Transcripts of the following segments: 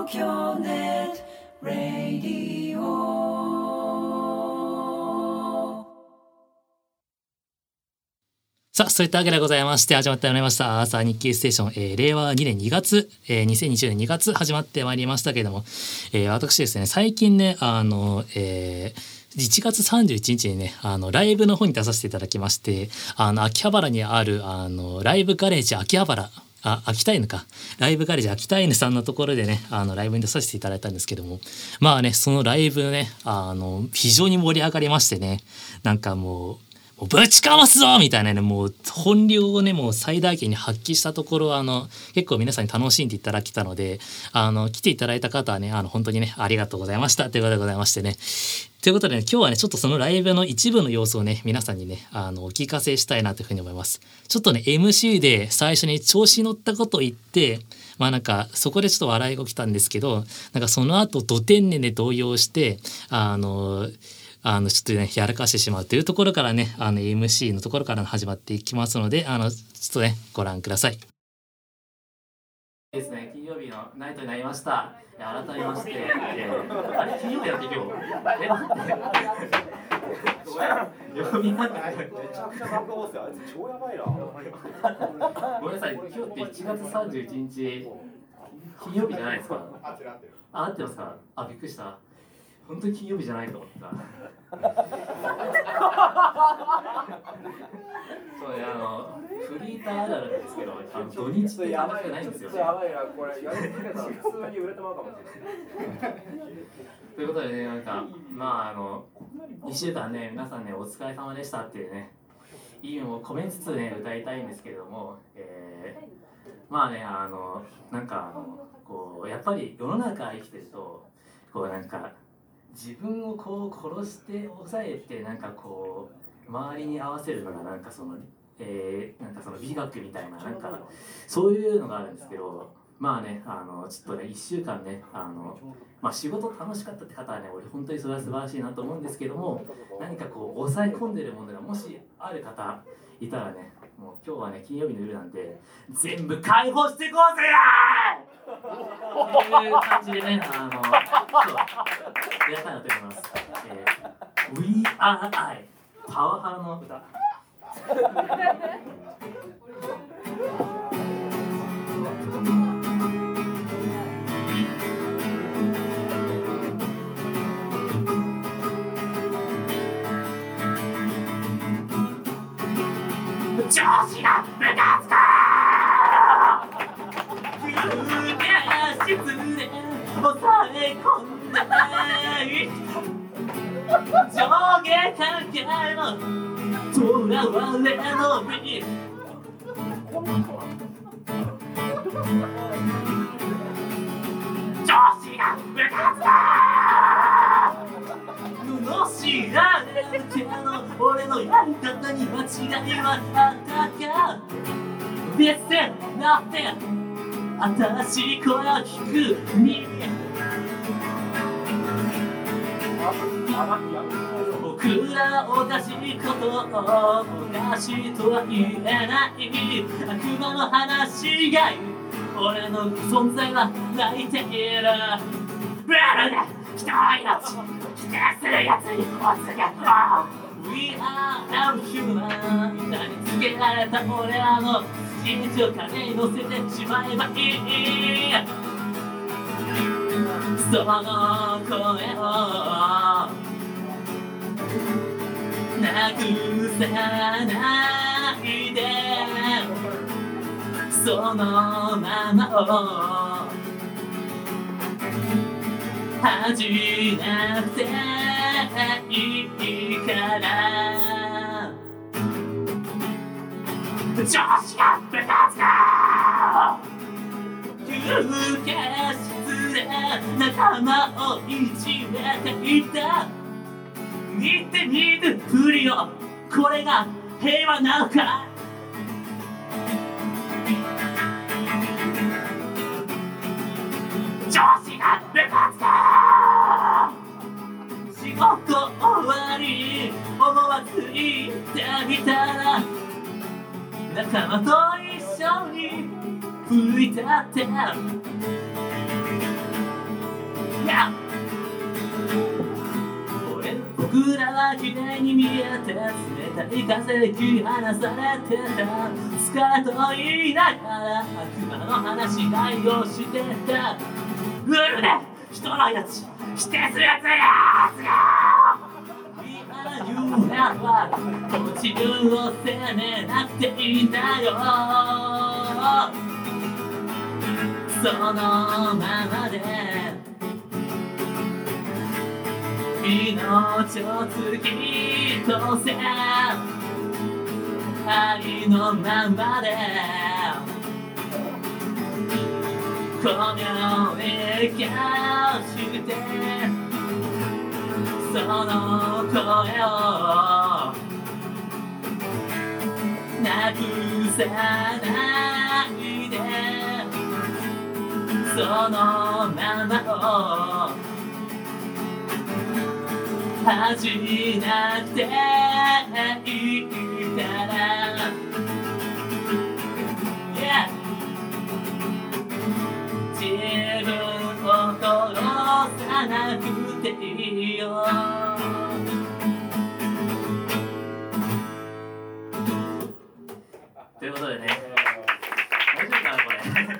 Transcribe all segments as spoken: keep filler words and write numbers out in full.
東京ネットラディオ。 さあ、そういったわけでございまして始まってまいりましたアーサー日経ステーション、えー、れいわにねんにがつ、えー、にせんにじゅうねんにがつ始まってまいりましたけれども、えー、私ですね最近ねあの、えー、いちがつさんじゅういちにちにねあのライブの方に出させていただきまして、あの秋葉原にあるあのライブガレージ秋葉原あ秋田犬かライブガレージ秋田犬さんのところでねあのライブに出させていただいたんですけども、まあねそのライブねあの非常に盛り上がりましてね、なんかもうもうぶちかますぞみたいなね、もう本領をねもう最大限に発揮したところ、あの結構皆さんに楽しんでいただけたので、あの来ていただいた方はねあの本当にねありがとうございましたということでございましてね。ということで、ね、今日はねちょっとそのライブの一部の様子をね皆さんにねあのお聞かせしたいなというふうに思います。ちょっとね エムシー で最初に調子に乗ったことを言って、まあなんかそこでちょっと笑いが起きたんですけど、なんかその後ド天然で動揺してあのあのちょっとねやらかしてしまうというところからねあの エムシー のところから始まっていきますので、あのちょっとねご覧ください。ですね、金曜日のナイトになりました。改めまして、えー、あれ金曜日だっけ今日。え待って。読みながらめちゃくちゃ学校ですよ。あいつ超やばいな。ごめんなさい、今日っていちがつさんじゅういちにち金曜日じゃないですか。合ってる合ってる。あ、合ってますか。あ、びっくりした。本当に金曜日じゃないと思った。そうね、あのフリーターあるあるですけど、あの土日ってやばいないんですよ、ね。やばいな、これやり続けたら普通に売れてまうかもしれない。ということでね、なんかまああのいっしゅうかんね皆さんねお疲れ様でしたっていうね意味を込めつつね歌いたいんですけれども、えー、まあねあのなんかあのこうやっぱり世の中生きてるとこうなんか自分をこう殺して抑えてなんかこう周りに合わせるのがなんかその、えー、なんかその美学みたいななんかそういうのがあるんですけど、まあねあのちょっとねいっしゅうかんねあの、まあ、仕事楽しかったって方はね俺本当にそれは素晴らしいなと思うんですけども、何かこう抑え込んでるものがもしある方いたらね、もう今日はね金曜日の夜なんで全部解放していこうぜという感じでねあの今日やりたいなと思います。えー、We Are I パワハラの歌調子がムカつく休憩室で抑え込んで上下関係のとらわれの身調子がムカつく罵られるけど俺のやり方に間違いはあったか。別線なって新しい声を聞く耳僕らおかしいことをおかしいとは言えない悪魔の話が言う俺の存在は泣いているブルーで人の命否定するやつにお告げを We are human 痛につけられた俺らの真実を金に乗せてしまえばいいその声をなくさないでそのままを恥じなくていいから調子がムカつく休憩室で仲間をいじめていた見て見ぬふりをこれが平和なのか調子がムカつく仕事終わり思わず言ってみたら仲間と一緒に吹いたって Yeah! 僕らは綺麗に見えて冷たい風で切り離されてたスカートを言いながら悪魔の話し合いをしてたルールで人の命否定するやつやつが今言うなら自分を責めなくていいんだよそのままで命を突き通せありのままでこの絵がしてその声をなくさないでそのままを恥じなくていいから、yeah. 自分を殺さなくていいよということでね大丈夫かなこれ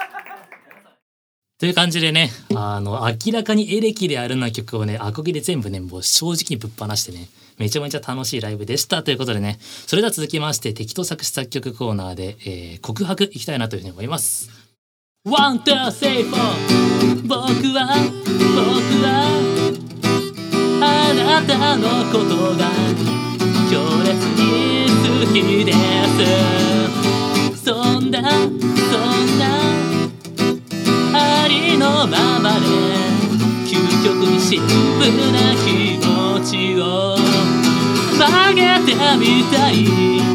という感じでね、あの明らかにエレキであるような曲をねアコギで全部ねもう正直にぶっ放してねめちゃめちゃ楽しいライブでしたということでね、それでは続きまして適当作詞作曲コーナーで、えー、告白いきたいなというふうに思います。ワン、ツー、スリー、フォー僕は僕はあなたのことが強烈に好きですそんなそんなありのままで究極にシンプルな気持ちを曲げてみたい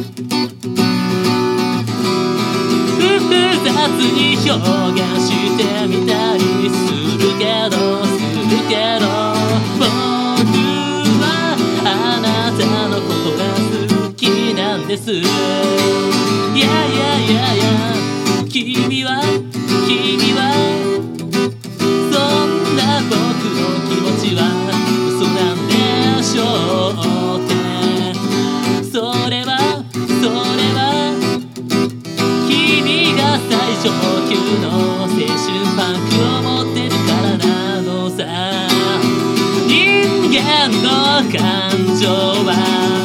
複雑に表現してみたりするけどするけど僕はあなたのことが好きなんですいやいやいやいや君は君はそんな僕の気持ちは嘘なんでしょうってそれはそれは君が最上級の青春パンクを持ってるからなのさ人間の感情は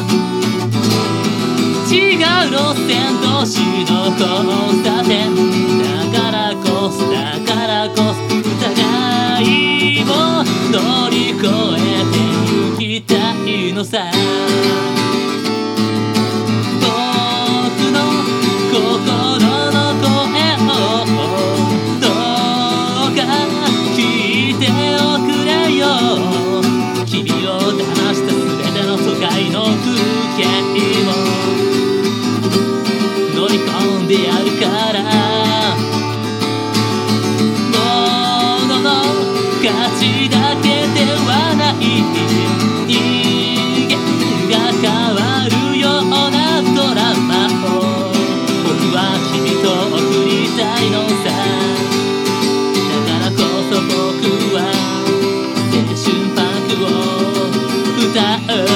違う路線同士の交差点だからこそだからこそ疑いを乗り越えて行きたいのさ僕の心の声をどうか聞いておくれよ君を騙した全ての都会の風景も乗り込んでやるから物の価値だけではない人間が変わるようなドラマを僕は君と送りたいのさだからこそ僕は青春パンクを歌う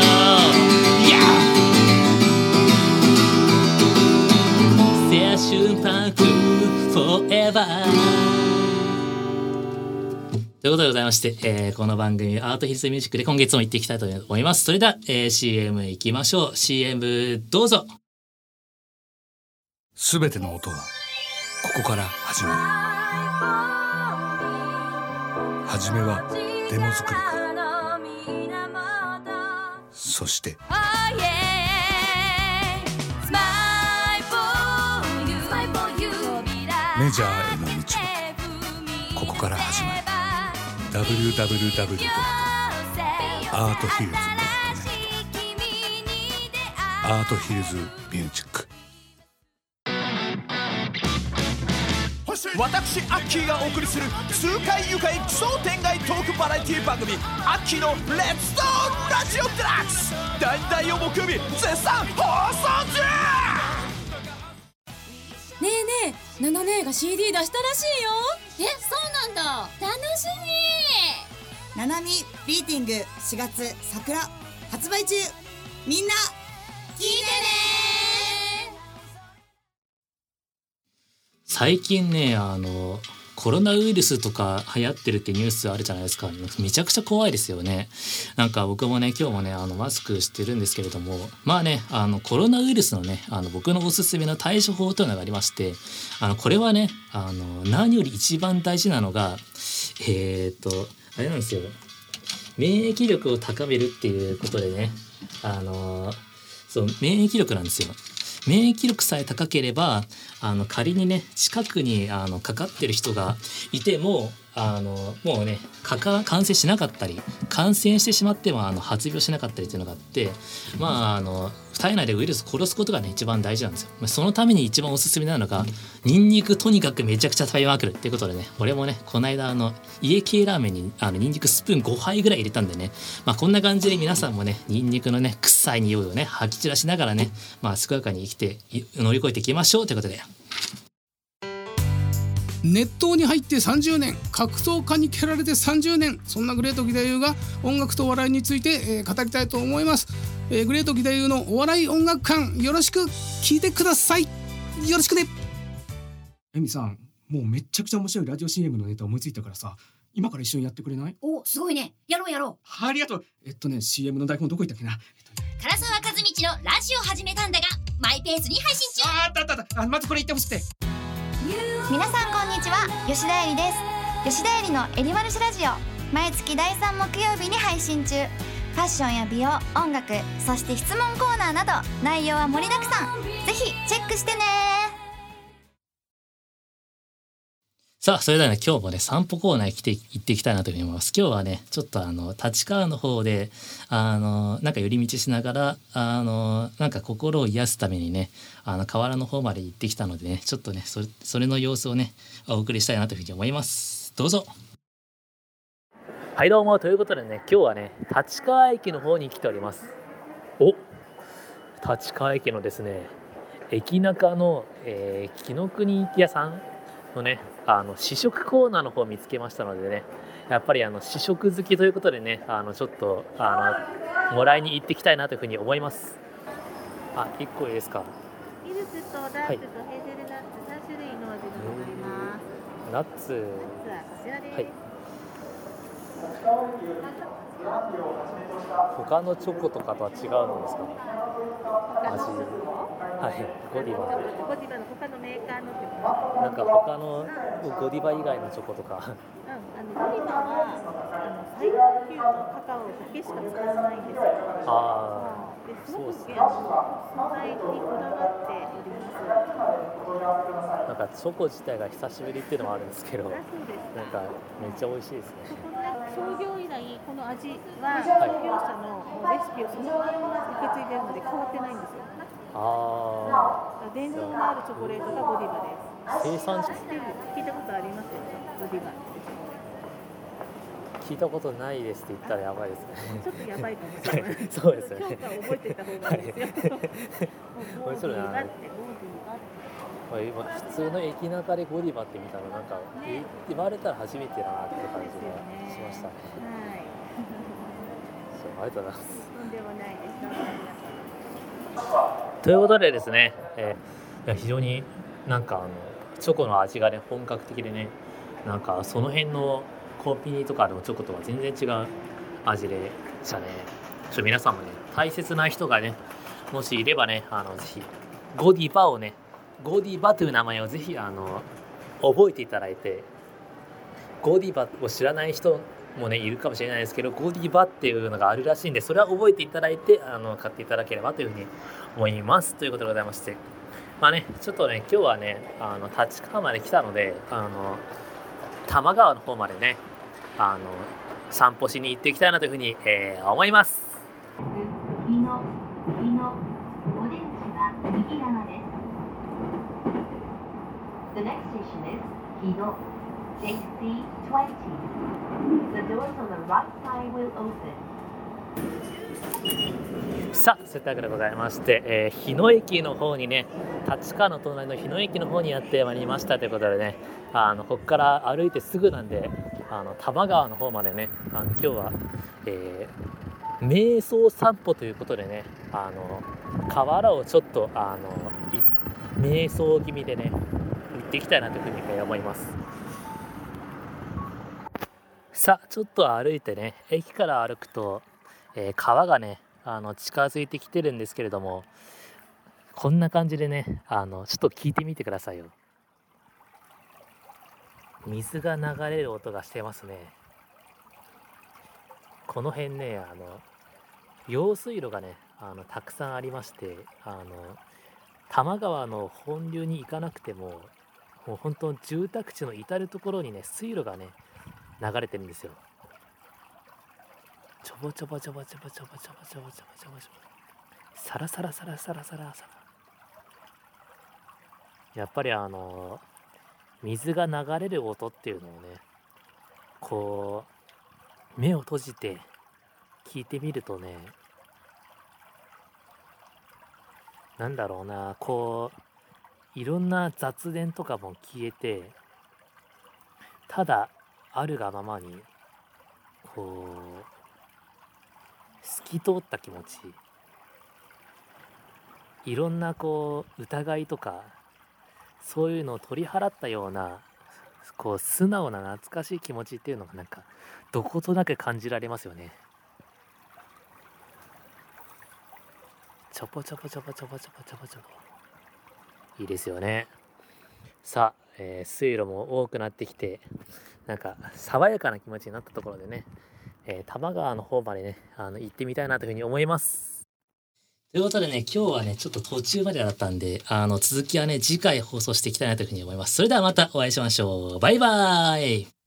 青春パンク Forever ということでございまして、えー、この番組アートヒルズミュージックで今月も行っていきたいと思います。それでは、えー、シーエム 行きましょう。 シーエム どうぞ。 すべての音はここから始まる。はじめはデモ作りからそしてメジャーへの道はここから始まる。 ダブリューダブリューダブリュー アートヒルズ ドットネット アートヒルズミュージック。 私アッキーがお送りする痛快愉快奇想天外トークバラエティ番組アッキーのレッツトーラジオデラックスだいだいを木曜日絶賛放送中。 ねえねえ、ナナ姉が シーディー 出したらしいよ。え、そうなんだ。楽しみ。 ナナミビーティングしがつ桜発売中。みんな聞いてね。 最近ねあのコロナウイルスとか流行ってるってニュースあるじゃないですか。めちゃくちゃ怖いですよね。なんか僕もね今日もねあのマスクしてるんですけれども、まあねあのコロナウイルスのねあの僕のおすすめの対処法というのがありまして、あのこれはねあの何より一番大事なのがえー、っとあれなんですよ、免疫力を高めるっていうことでね、あのそう免疫力なんですよ。免疫力さえ高ければあの仮にね近くにあのかかってる人がいてもあのもうねかか感染しなかったり感染してしまってもあの発病しなかったりっていうのがあって、まああの体内でウイルスを殺すことがね一番大事なんですよ。そのために一番おすすめなのがニンニクとにかくめちゃくちゃ食べまくるっていうことでね、俺もねこの間あの家系ラーメンにあのニンニクスプーンごはいぐらい入れたんでね、まあこんな感じで皆さんもねニンニクのね臭い匂いをね吐き散らしながらね、まあ健やかに生きて乗り越えていきましょうということで。 熱湯に入ってさんじゅうねん、格闘家に蹴られてさんじゅうねん、そんなグレート義太夫が音楽とお笑いについて、えー、語りたいと思います、えー、グレート義太夫のお笑い音楽館、よろしく聞いてください。よろしくね。 エミさん、もうめっちゃくちゃ面白いラジオ シーエム のネタ思いついたからさ、今から一緒にやってくれない？ お、すごいね。やろうやろう。 ありがとう。えっとね シーエム の台本どこ行ったっけな、えっとね、 唐沢和道のラジオ始めたんだがマイペースに配信中。 ああったあったあった。あ、まずこれ言ってほしくて。 皆さんこんにちは、吉田絵里です。吉田絵里のエリマルシラジオ、毎月だいさん木曜日に配信中。ファッションや美容、音楽、そして質問コーナーなど内容は盛りだくさん。ぜひチェックしてね。 さあそれではね今日もね散歩コーナーに来て行っていきたいなというふうに思います。今日はねちょっとあの立川の方であのなんか寄り道しながらあのなんか心を癒すためにねあの河原の方まで行ってきたのでね、ちょっとねそれそれの様子をねお送りしたいなというふうに思います。どうぞ。はいどうも、ということでね今日はね立川駅の方に来ております。お立川駅のですね駅中の、えー、紀ノ国屋さんのねあの試食コーナーの方を見つけましたのでね、やっぱりあの試食好きということでねあのちょっとあのもらいに行ってきたいなというふうに思います。あ、いっこいいですか。 ミルクとダーツとヘーゼルナッツさん種類の味がございます。 ナッツ、 ナッツはこちらです。 はい。他のチョコとかとは違うんですか。味。はい、ゴディバ。 ゴディバの他のメーカーのってこと。 なんか他のゴディバ以外のチョコとか。 うん、あのゴディバはあの最高級のカカオだけしか使わないんですよ。 ああ。 ですごく素材にこだわっております。 なんかチョコ自体が久しぶりっていうのもあるんですけど、 あ、そうですか。 なんかめっちゃ美味しいですね。 この創業以来この味は創業者のレシピをそのまま受け継いでいるので変わってないんですよ。 ああ。 伝統のあるチョコレートがゴディバです。 生産者聞いたことありますよね、ゴディバ。 聞いたことないですって言ったらやばいですね。 ちょっとやばいかもしれない。 そうですよね。 今日から覚えていた方がいいですよ。 面白いな。普通の駅中でゴディバって見たらなんか、ね、言われたら初めてだなって感じがしましたね。 はい。 ありがとうございます。 とんでもないです。 ということでですね、えー、いや非常になんかあのチョコの味がね本格的でね、なんかその辺のコンビニとかでもチョコとは全然違う味でしたね。ちょ皆さんもね大切な人がねもしいればねあのぜひゴディバをねゴディバという名前をぜひあの覚えていただいて、ゴディバを知らない人もねいるかもしれないですけど、ゴディバっていうのがあるらしいんで、それは覚えていただいてあの買っていただければというふうに思いますということでございまして、まあねちょっとね今日はねあの立川まで来たのであの多摩川の方までねあの散歩しに行っていきたいなというふうに、えー、思います。 日の日のお出口は右側です。The next station is 日野 エイチシーにじゅう The doors on the right side will open. さあ、そういったわけでございまして、えー、日野駅の方にね立川の隣の日野駅の方にやってまいりましたということでね、あのここから歩いてすぐなんで、 あの多摩川の方までね、あの今日は、えー、瞑想散歩ということでね、あの河原をちょっとあの瞑想気味でね行っていきたいなというふうに思います。さあちょっと歩いてね、駅から歩くと、えー、川がねあの近づいてきてるんですけれども、こんな感じでね、あのちょっと聞いてみてくださいよ。水が流れる音がしてますね。この辺ね、あの用水路がねあのたくさんありまして、あの多摩川の本流に行かなくても、もう本当住宅地の至る所にね水路がね流れてるんですよ。ちょぼちょぼちょぼちょぼちょぼちょぼちょぼちょぼちょぼちょぼ、サラサラサラサラサラサラ。やっぱりあの水が流れる音っていうのをね、こう目を閉じて聞いてみるとね、なんだろうな、こういろんな雑念とかも消えて、ただあるがままにこう透き通った気持ち、いろんなこう疑いとかそういうのを取り払ったような、こう素直な懐かしい気持ちっていうのがなんかどことなく感じられますよね。ちょぽちょぽちょぽちょぽちょぽちょぽちょぽ、いいですよね。さあ、えー、水路も多くなってきて、なんか爽やかな気持ちになったところでね、えー、多摩川の方までねあの行ってみたいなというふうに思います。ということでね、今日はねちょっと途中までだったんで、あの続きはね次回放送していきたいなというふうに思います。それではまたお会いしましょう。バイバーイ。